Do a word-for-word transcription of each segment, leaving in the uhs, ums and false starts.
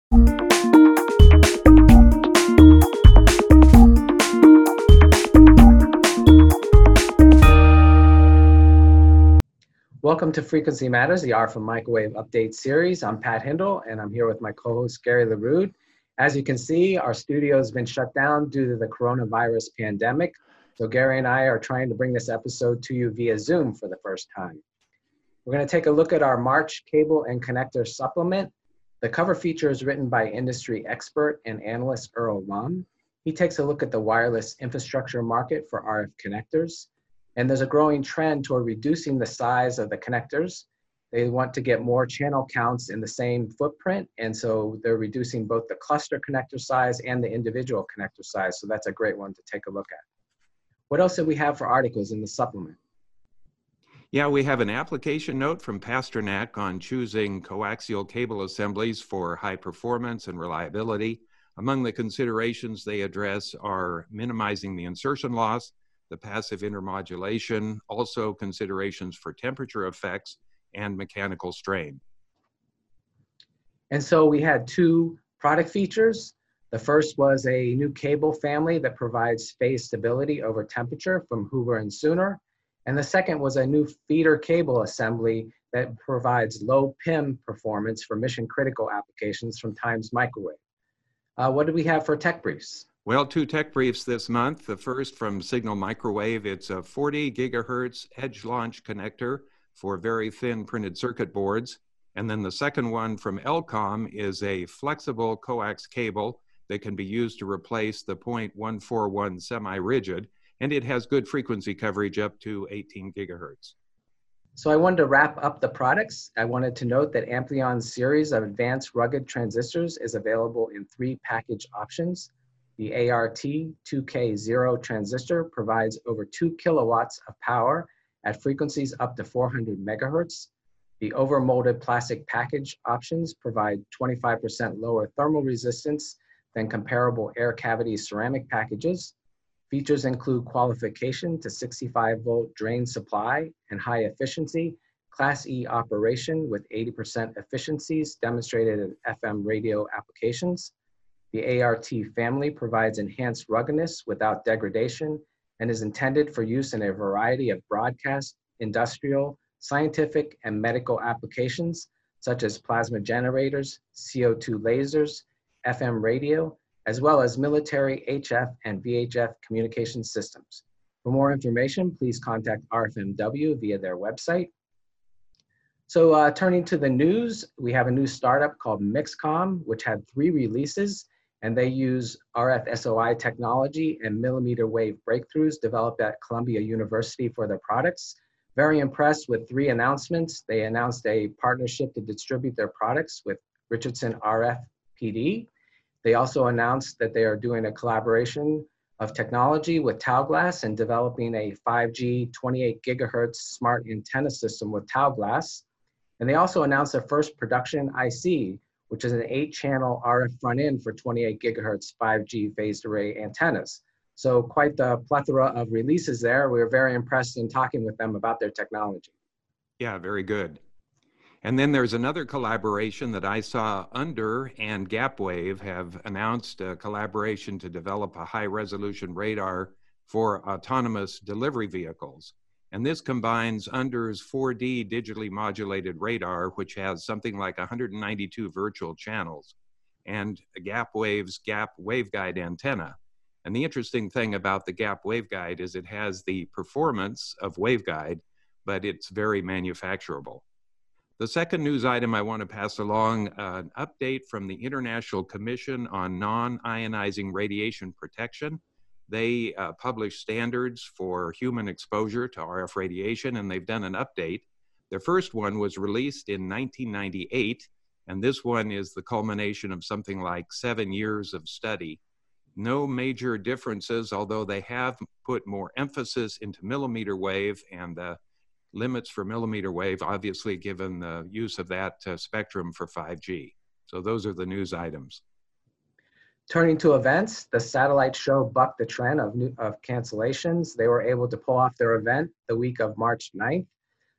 Welcome to Frequency Matters, the R F Microwave Update Series. I'm Pat Hindle, and I'm here with my co-host, Gary LaRude. As you can see, our studio has been shut down due to the coronavirus pandemic. So Gary and I are trying to bring this episode to you via Zoom for the first time. We're going to take a look at our March cable and connector supplement. The cover feature is written by industry expert and analyst Earl Lum. He takes a look at the wireless infrastructure market for R F connectors. And there's a growing trend toward reducing the size of the connectors. They want to get more channel counts in the same footprint. And so they're reducing both the cluster connector size and the individual connector size. So that's a great one to take a look at. What else do we have for articles in the supplement? Yeah, we have an application note from Pasternak on choosing coaxial cable assemblies for high performance and reliability. Among the considerations they address are minimizing the insertion loss, the passive intermodulation, also considerations for temperature effects and mechanical strain. And so we had two product features. The first was a new cable family that provides phase stability over temperature from Hoover and Sooner. And the second was a new feeder cable assembly that provides low P I M performance for mission critical applications from Times Microwave. Uh, what do we have for tech briefs? Well, two tech briefs this month. The first from Signal Microwave. It's a forty gigahertz edge launch connector for very thin printed circuit boards. And then the second one from Elcom is a flexible coax cable that can be used to replace the point one four one semi-rigid, and it has good frequency coverage up to eighteen gigahertz. So I wanted to wrap up the products. I wanted to note that Ampleon's series of advanced rugged transistors is available in three package options. The A R T two K zero transistor provides over two kilowatts of power at frequencies up to four hundred megahertz. The overmolded plastic package options provide twenty-five percent lower thermal resistance than comparable air cavity ceramic packages. Features include qualification to sixty-five volt drain supply and high efficiency, Class E operation with eighty percent efficiencies demonstrated in F M radio applications. The A R T family provides enhanced ruggedness without degradation and is intended for use in a variety of broadcast, industrial, scientific, and medical applications, such as plasma generators, C O two lasers, F M radio, as well as military H F and V H F communication systems. For more information, please contact R F M W via their website. So uh, turning to the news, we have a new startup called Mixcom, which had three releases, and they use R F S O I technology and millimeter wave breakthroughs developed at Columbia University for their products. Very impressed with three announcements. They announced a partnership to distribute their products with Richardson R F P D. They also announced that they are doing a collaboration of technology with Taoglas and developing a five G twenty-eight gigahertz smart antenna system with Taoglas. And they also announced their first production I C, which is an eight channel R F front end for twenty-eight gigahertz five G phased array antennas. So quite the plethora of releases there. We were very impressed in talking with them about their technology. Yeah, very good. And then there's another collaboration that I saw. Under and Gapwave have announced a collaboration to develop a high resolution radar for autonomous delivery vehicles. And this combines Under's four D digitally modulated radar, which has something like one hundred ninety-two virtual channels, and Gapwave's Gap waveguide antenna. And the interesting thing about the Gap waveguide is it has the performance of waveguide, but it's very manufacturable. The second news item I want to pass along, uh, an update from the International Commission on Non-Ionizing Radiation Protection. They uh, publish standards for human exposure to R F radiation, and they've done an update. The first one was released in nineteen ninety-eight, and this one is the culmination of something like seven years of study. No major differences, although they have put more emphasis into millimeter wave and the limits for millimeter wave, obviously given the use of that uh, spectrum for five G. So those are the news items. Turning to events, the satellite show bucked the trend of, new, of cancellations. They were able to pull off their event the week of March ninth.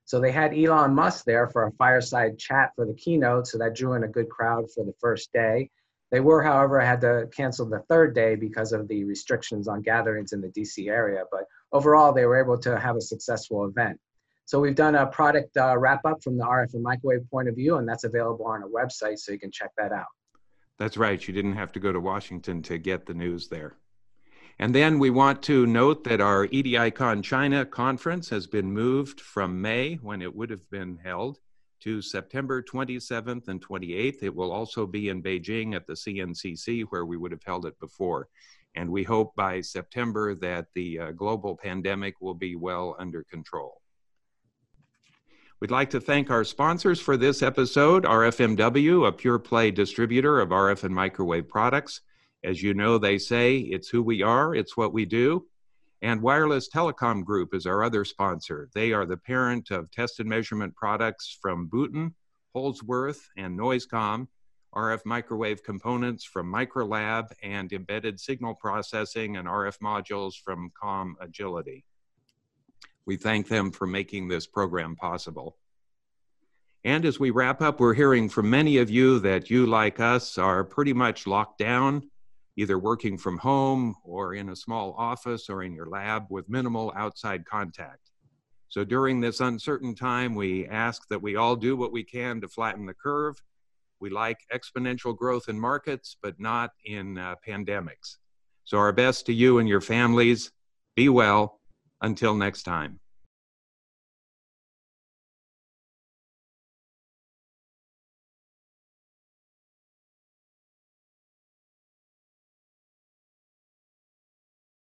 So they had Elon Musk there for a fireside chat for the keynote, so that drew in a good crowd for the first day. They were, however, had to cancel the third day because of the restrictions on gatherings in the D C area, but overall they were able to have a successful event. So we've done a product uh, wrap up from the R F and microwave point of view, and that's available on our website, so you can check that out. That's right. You didn't have to go to Washington to get the news there. And then we want to note that our E D I Con China conference has been moved from May, when it would have been held, to September twenty-seventh and twenty-eighth. It will also be in Beijing at the C N C C, where we would have held it before. And we hope by September that the uh, global pandemic will be well under control. We'd like to thank our sponsors for this episode, R F M W, a pure play distributor of R F and microwave products. As you know, they say, it's who we are, it's what we do. And Wireless Telecom Group is our other sponsor. They are the parent of test and measurement products from Booten, Holsworth, and Noisecom, R F microwave components from Microlab, and embedded signal processing and R F modules from Com Agility. We thank them for making this program possible. And as we wrap up, we're hearing from many of you that you, like us, are pretty much locked down, either working from home or in a small office or in your lab with minimal outside contact. So during this uncertain time, we ask that we all do what we can to flatten the curve. We like exponential growth in markets, but not in uh, pandemics. So our best to you and your families. Be well. Until next time.